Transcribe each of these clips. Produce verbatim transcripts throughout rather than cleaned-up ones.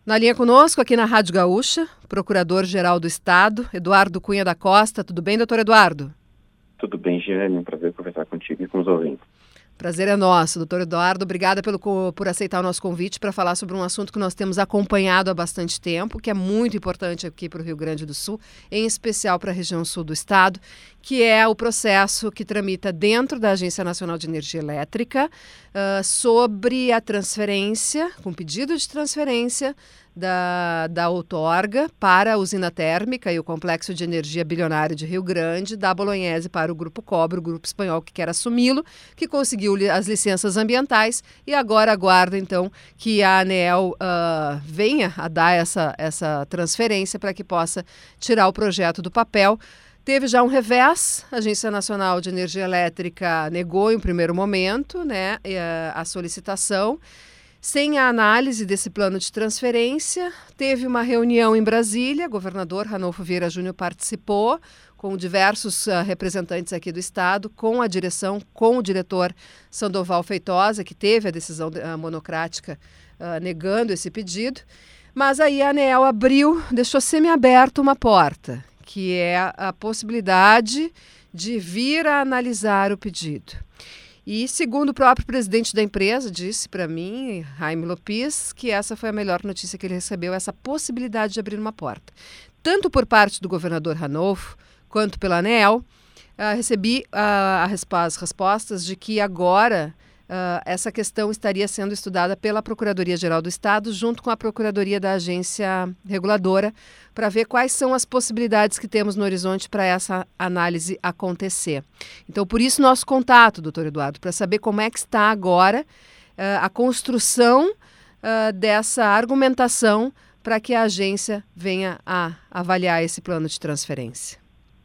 Na linha conosco, aqui na Rádio Gaúcha, Procurador-Geral do Estado, Eduardo Cunha da Costa. Tudo bem, doutor Eduardo? Tudo bem, Giane. Um prazer conversar contigo e com os ouvintes. Prazer é nosso, doutor Eduardo. Obrigada pelo, por aceitar o nosso convite para falar sobre um assunto que nós temos acompanhado há bastante tempo, que é muito importante aqui para o Rio Grande do Sul, em especial para a região sul do estado, que é o processo que tramita dentro da Agência Nacional de Energia Elétrica uh, sobre a transferência, com pedido de transferência da, da outorga para a usina térmica e o complexo de energia bilionário de Rio Grande, da Bolonhese para o Grupo Cobra, o grupo espanhol que quer assumi-lo, que conseguiu as licenças ambientais e agora aguarda então que a ANEEL uh, venha a dar essa, essa transferência para que possa tirar o projeto do papel. Teve já um revés, a Agência Nacional de Energia Elétrica negou em um primeiro momento, né, a solicitação. Sem a análise desse plano de transferência, teve uma reunião em Brasília, o governador Ranolfo Vieira Júnior participou, com diversos uh, representantes aqui do estado, com a direção, com o diretor Sandoval Feitosa, que teve a decisão uh, monocrática uh, negando esse pedido, mas aí a ANEEL abriu, deixou semi-aberta uma porta, que é a possibilidade de vir a analisar o pedido. E, segundo o próprio presidente da empresa, disse para mim, Jaime Lopes, que essa foi a melhor notícia que ele recebeu, essa possibilidade de abrir uma porta. Tanto por parte do governador Ranolfo, quanto pela ANEEL, uh, recebi uh, a resp- as respostas de que agora uh, essa questão estaria sendo estudada pela Procuradoria-Geral do Estado, junto com a Procuradoria da Agência Reguladora, para ver quais são as possibilidades que temos no horizonte para essa análise acontecer. Então, por isso, nosso contato, doutor Eduardo, para saber como é que está agora uh, a construção uh, dessa argumentação para que a agência venha a avaliar esse plano de transferência.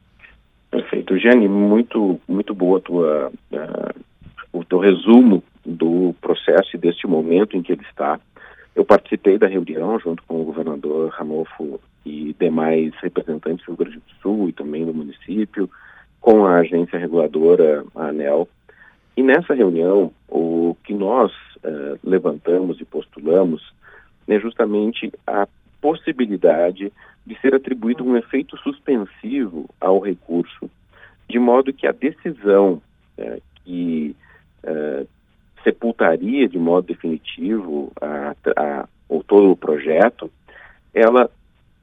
Perfeito. Giane, muito, muito boa a tua, uh, o teu resumo do processo e deste momento em que ele está. Eu participei da reunião junto com o governador Ranolfo e demais representantes do Rio Grande do Sul e também do município, com a agência reguladora, a ANEEL. E nessa reunião, o que nós uh, levantamos e postulamos é justamente a possibilidade de ser atribuído um efeito suspensivo ao recurso, de modo que a decisão uh, que uh, sepultaria de modo definitivo a, a, ou todo o projeto, ela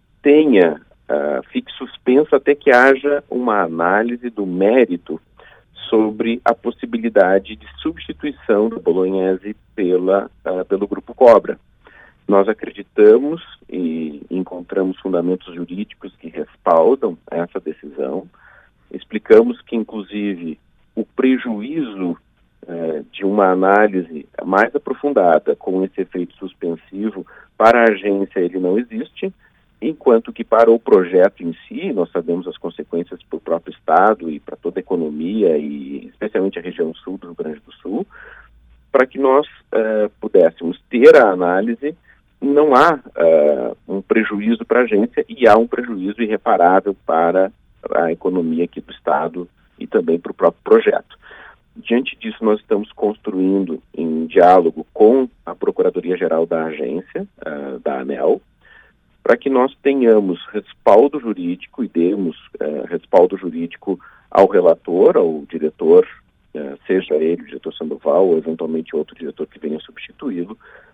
tenha, uh, fique suspensa até que haja uma análise do mérito sobre a possibilidade de substituição da Bolonhese pela, uh, pelo Grupo Cobra. Nós acreditamos e encontramos fundamentos jurídicos que respaldam essa decisão. Explicamos que, inclusive, o prejuízo uh, de uma análise mais aprofundada com esse efeito suspensivo para a agência ele não existe, enquanto que para o projeto em si, nós sabemos as consequências para o próprio Estado e para toda a economia, e especialmente a região sul do Rio Grande do Sul, para que nós uh, pudéssemos ter a análise, não há uh, um prejuízo para a agência e há um prejuízo irreparável para a economia aqui do Estado e também para o próprio projeto. Diante disso, nós estamos construindo em diálogo com a Procuradoria-Geral da agência, uh, da ANEEL, para que nós tenhamos respaldo jurídico e demos uh, respaldo jurídico ao relator, ao diretor, uh, seja ele o diretor Sandoval ou eventualmente outro diretor que venha substituí-lo,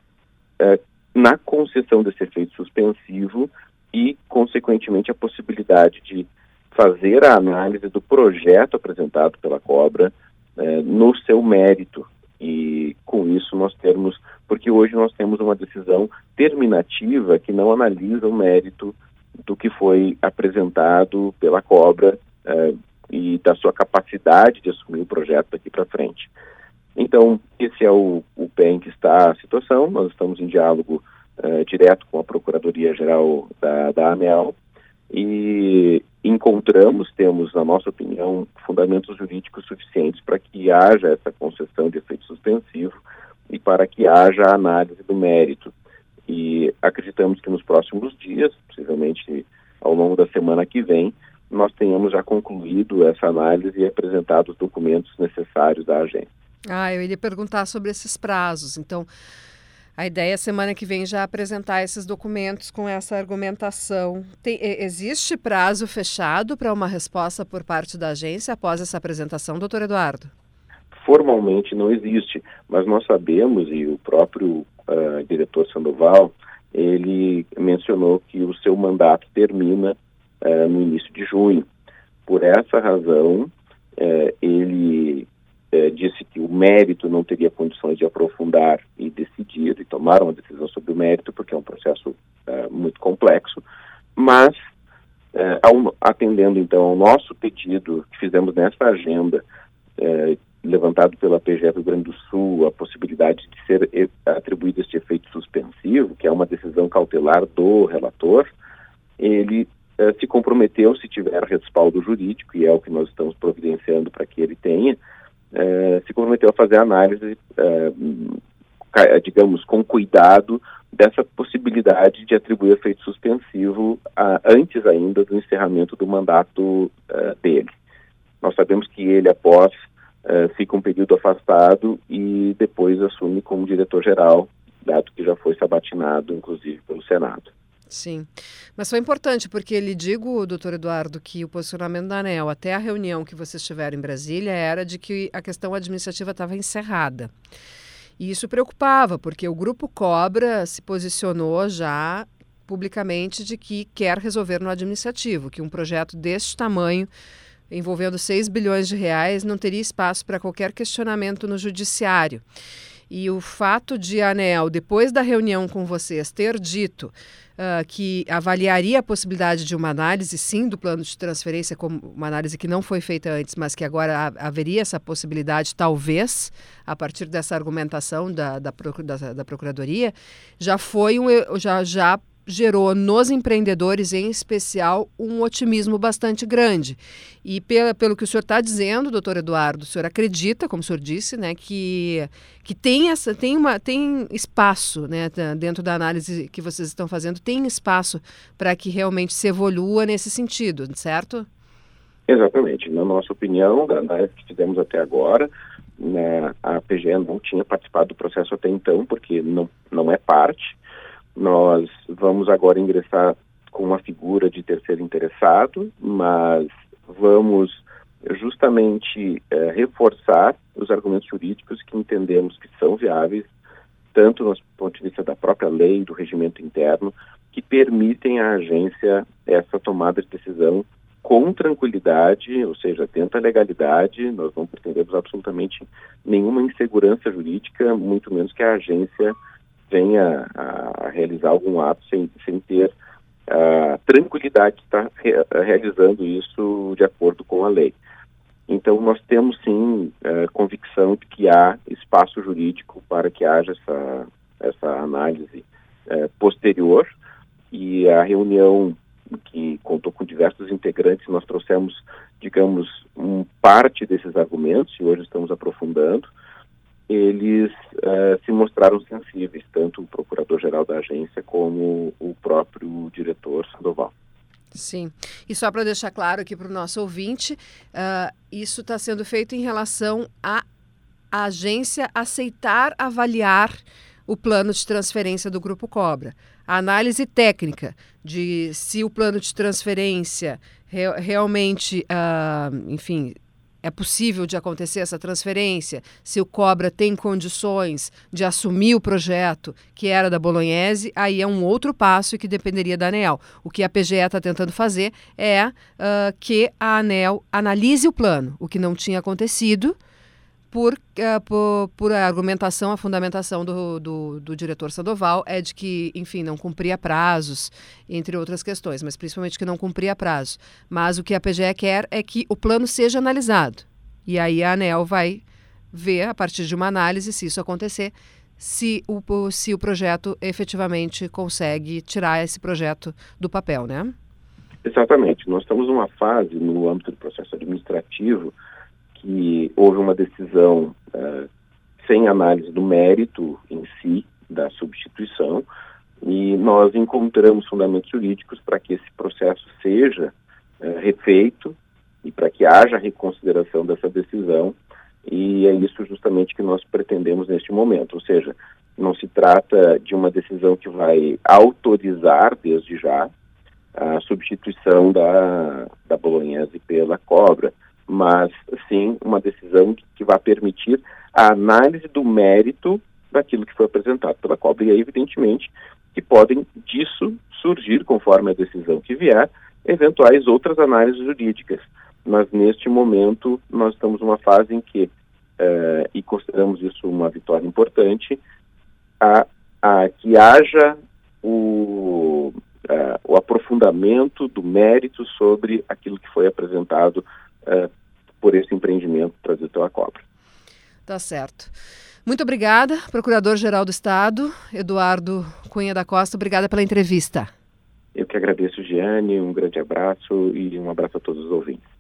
uh, na concessão desse efeito suspensivo e, consequentemente, a possibilidade de fazer a análise do projeto apresentado pela Cobra uh, no seu mérito. E com isso nós termos, porque hoje nós temos uma decisão terminativa que não analisa o mérito do que foi apresentado pela Cobra uh, e da sua capacidade de assumir o projeto daqui para frente. Então, esse é o, o pé em que está a situação. Nós estamos em diálogo uh, direto com a Procuradoria-Geral da, da ANEEL e encontramos, temos, na nossa opinião, fundamentos jurídicos suficientes para que haja essa concessão de efeito suspensivo e para que haja a análise do mérito. E acreditamos que nos próximos dias, possivelmente ao longo da semana que vem, nós tenhamos já concluído essa análise e apresentado os documentos necessários da agência. Ah, eu iria perguntar sobre esses prazos. Então, A ideia é semana que vem já apresentar esses documentos com essa argumentação. Tem, existe prazo fechado para uma resposta por parte da agência após essa apresentação, doutor Eduardo? Formalmente não existe, mas nós sabemos, e o próprio uh, diretor Sandoval, ele mencionou que o seu mandato termina uh, no início de junho. Por essa razão, uh, ele uh, disse que o mérito não teria condições de aprofundar e decidir, e tomar uma decisão sobre o mérito, porque é um processo uh, muito complexo, mas uh, ao, atendendo então ao nosso pedido que fizemos nessa agenda, uh, levantado pela P G E Rio Grande do Sul, a possibilidade de ser atribuído este efeito suspensivo, que é uma decisão cautelar do relator, ele eh, se comprometeu, se tiver respaldo jurídico, e é o que nós estamos providenciando para que ele tenha, eh, se comprometeu a fazer a análise, eh, digamos, com cuidado, dessa possibilidade de atribuir efeito suspensivo a, antes ainda do encerramento do mandato eh, dele. Nós sabemos que ele, após Uh, fica um período afastado e depois assume como diretor-geral, dado que já foi sabatinado, inclusive, pelo Senado. Sim, mas foi importante, porque lhe digo, doutor Eduardo, que o posicionamento da ANEEL, até a reunião que vocês tiveram em Brasília, era de que a questão administrativa estava encerrada. E isso preocupava, porque o Grupo Cobra se posicionou já publicamente de que quer resolver no administrativo, que um projeto deste tamanho, envolvendo seis bilhões de reais, não teria espaço para qualquer questionamento no judiciário. E o fato de a ANEEL, depois da reunião com vocês, ter dito uh, que avaliaria a possibilidade de uma análise, sim, do plano de transferência, como uma análise que não foi feita antes, mas que agora haveria essa possibilidade, talvez, a partir dessa argumentação da, da, da, da Procuradoria, já foi um, já, já gerou nos empreendedores, em especial, um otimismo bastante grande. E pela, pelo que o senhor está dizendo, doutor Eduardo, o senhor acredita, como o senhor disse, né, que, que tem, essa, tem, uma, tem espaço, né, dentro da análise que vocês estão fazendo, tem espaço para que realmente se evolua nesse sentido, certo? Exatamente. Na nossa opinião, da análise que fizemos até agora, né, a P G E não tinha participado do processo até então, porque não, não é parte. Nós vamos agora ingressar com uma figura de terceiro interessado, mas vamos justamente eh, reforçar os argumentos jurídicos que entendemos que são viáveis, tanto no ponto de vista da própria lei, do regimento interno, que permitem à agência essa tomada de decisão com tranquilidade, ou seja, dentro da legalidade. Nós não pretendemos absolutamente nenhuma insegurança jurídica, muito menos que a agência venha a realizar algum ato sem, sem ter a tranquilidade de estar re, realizando isso de acordo com a lei. Então, nós temos sim a convicção de que há espaço jurídico para que haja essa, essa análise eh, posterior, e a reunião que contou com diversos integrantes, nós trouxemos, digamos, um, parte desses argumentos, e hoje estamos aprofundando. Eles uh, se mostraram sensíveis, tanto o procurador-geral da agência como o próprio diretor Sandoval. Sim, e só para deixar claro aqui para o nosso ouvinte, uh, isso está sendo feito em relação à agência aceitar avaliar o plano de transferência do Grupo Cobra. A análise técnica de se o plano de transferência re- realmente, uh, enfim... é possível de acontecer essa transferência, se o Cobra tem condições de assumir o projeto que era da Bolognese, aí é um outro passo que dependeria da ANEEL. O que a P G E está tentando fazer é uh, que a ANEEL analise o plano, o que não tinha acontecido por, uh, por, por a argumentação, a fundamentação do, do, do diretor Sandoval é de que, enfim, não cumpria prazos, entre outras questões, mas principalmente que não cumpria prazo. Mas o que a P G E quer é que o plano seja analisado. E aí a ANEEL vai ver, a partir de uma análise, se isso acontecer, se o, se o projeto efetivamente consegue tirar esse projeto do papel, né? Exatamente. Nós estamos numa fase, no âmbito do processo administrativo, que houve uma decisão uh, sem análise do mérito em si da substituição, e nós encontramos fundamentos jurídicos para que esse processo seja uh, refeito e para que haja reconsideração dessa decisão, e é isso justamente que nós pretendemos neste momento. Ou seja, Não se trata de uma decisão que vai autorizar, desde já, a substituição da, da bolonhese pela cobra, mas sim uma decisão que, que vai permitir a análise do mérito daquilo que foi apresentado pela cobra. E aí, evidentemente, que podem disso surgir, conforme a decisão que vier, eventuais outras análises jurídicas. Mas, neste momento, nós estamos numa fase em que, eh, e consideramos isso uma vitória importante, a, a que haja o, a, o aprofundamento do mérito sobre aquilo que foi apresentado uh, por esse empreendimento trazido pela cobra. Tá certo. Muito obrigada, Procurador-Geral do Estado, Eduardo Cunha da Costa. Obrigada pela entrevista. Eu que agradeço, Giane. Um grande abraço e um abraço a todos os ouvintes.